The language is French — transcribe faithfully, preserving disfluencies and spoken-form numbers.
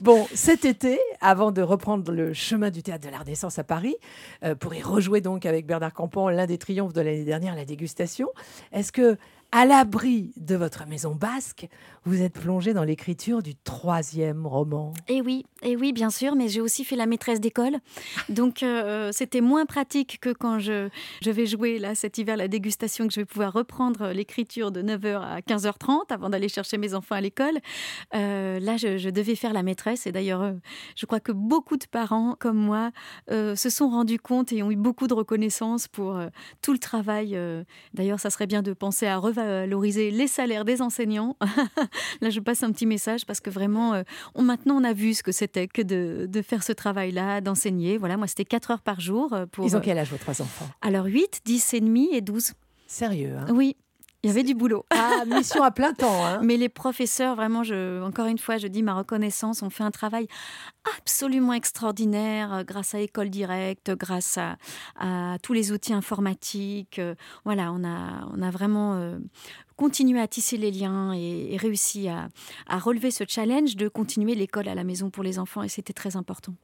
Bon, cet été, avant de reprendre le chemin du Théâtre de la Renaissance à Paris, euh, pour y rejouer donc avec Bernard Campan l'un des triomphes de l'année dernière, la dégustation, est-ce que, à l'abri de votre maison basque, vous êtes plongé dans l'écriture du troisième roman? Et oui, et oui, bien sûr, mais j'ai aussi fait la maîtresse d'école. Donc, euh, c'était moins pratique que quand je, je vais jouer là cet hiver la dégustation, que je vais pouvoir reprendre l'écriture de neuf heures à quinze heures trente avant d'aller chercher mes enfants à l'école. Euh, là, je, je devais faire la maîtresse. Et d'ailleurs, euh, je crois que beaucoup de parents, comme moi, euh, se sont rendus compte et ont eu beaucoup de reconnaissance pour euh, tout le travail. euh. D'ailleurs, ça serait bien de penser à revaloriser les salaires des enseignants. Là, je passe un petit message parce que vraiment, euh, on, maintenant, on a vu ce que c'était que de, de faire ce travail-là, d'enseigner. Voilà, moi, c'était quatre heures par jour. euh, Pour, Ils ont euh, quel âge, vos trois enfants? alors, huit, dix et demi et douze. Sérieux, hein? Oui, il y avait C'est- du boulot. Ah, mission à plein temps, hein? Mais les professeurs, vraiment, je, encore une fois, je dis ma reconnaissance, ont fait un travail absolument extraordinaire euh, grâce à École Directe, grâce à, à tous les outils informatiques. Euh, voilà, on a, on a vraiment euh, continué à tisser les liens et, et réussi à, à relever ce challenge de continuer l'école à la maison pour les enfants et c'était très important.